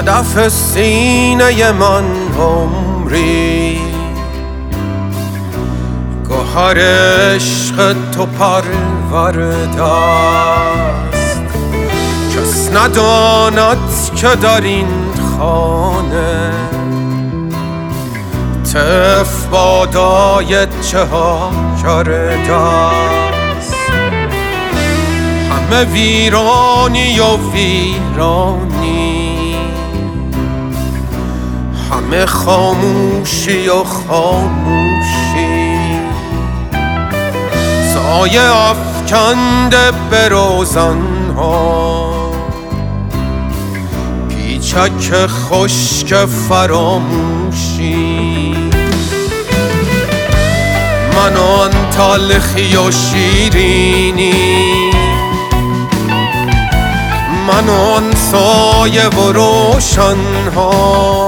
هدف سینه من عمری، گوهر عشق تو پرورده است. کس نداند که در این خانه طفل بادای چه ها کرده است. همه ویرانی و ویرانی، همه خاموشی و خاموشی، سایه افکنده به روزنها، پیچک خشک فراموشی. من آن تلخی و شیرینی، من آن سایه و روشنها،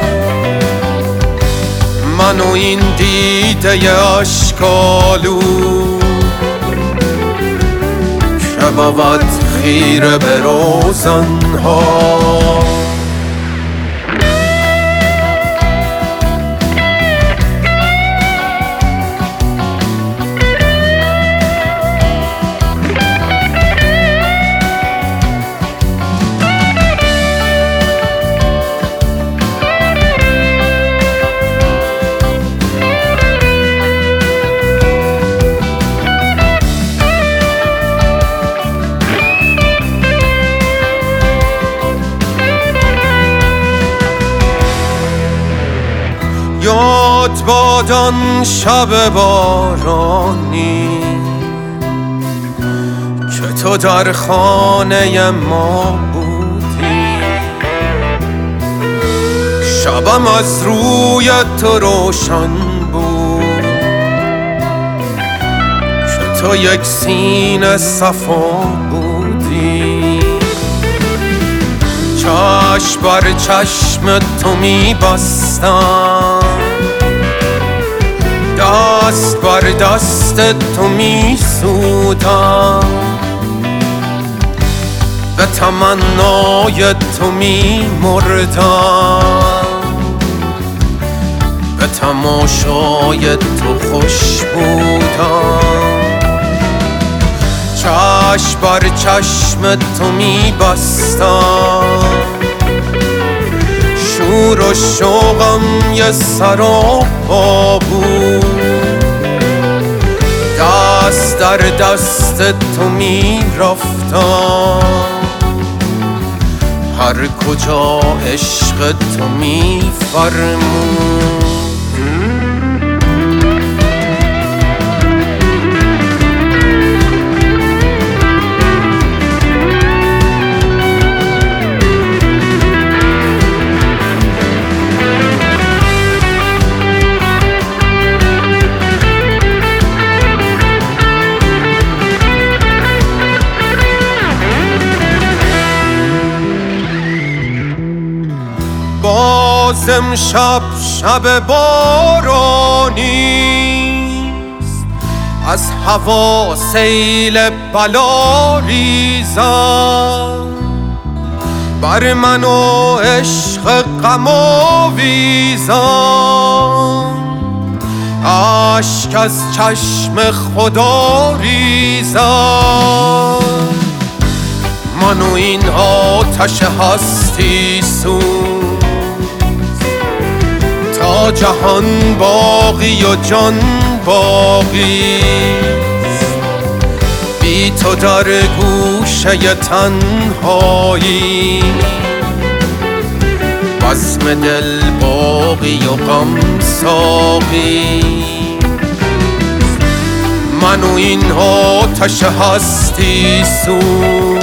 من و این دیده اشکالو که بود خیره به روزنها. یاد باد آن شب بارانی که تو در خانه ما بودی. شبم از روی تو روشن بود که تو یک سینه صفا بودی. چشم بر چشم تو می بستم، دست بر دست تو می سودم، به تمنای تو می مردم، به تماشای تو خوش بودم. چشم بر چشم تو می بستم، شور و شوقم یه سراپا بود، دست در دست تو می رفتم، هر کجا عشق تو می فرمود. باز امشب شب بارانیست، از هوا سیل بلا ریزد، بر من و عشق غم آویزد. اشک از چشم خدا ریزد، من و این آتش هستی سوز، تا جهان باقی و جان باقی است. بی تو در گوشه تنهایی، بزم دل باقی و غم ساقی. من و این آتش هستی سوز،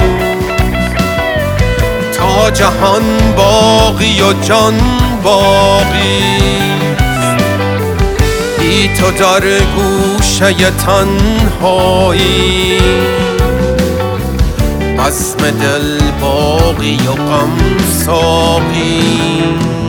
تا جهان باقی و جان باقی است. بی تو در گوشه تنهایی، بزم دل باقی و غم ساقی.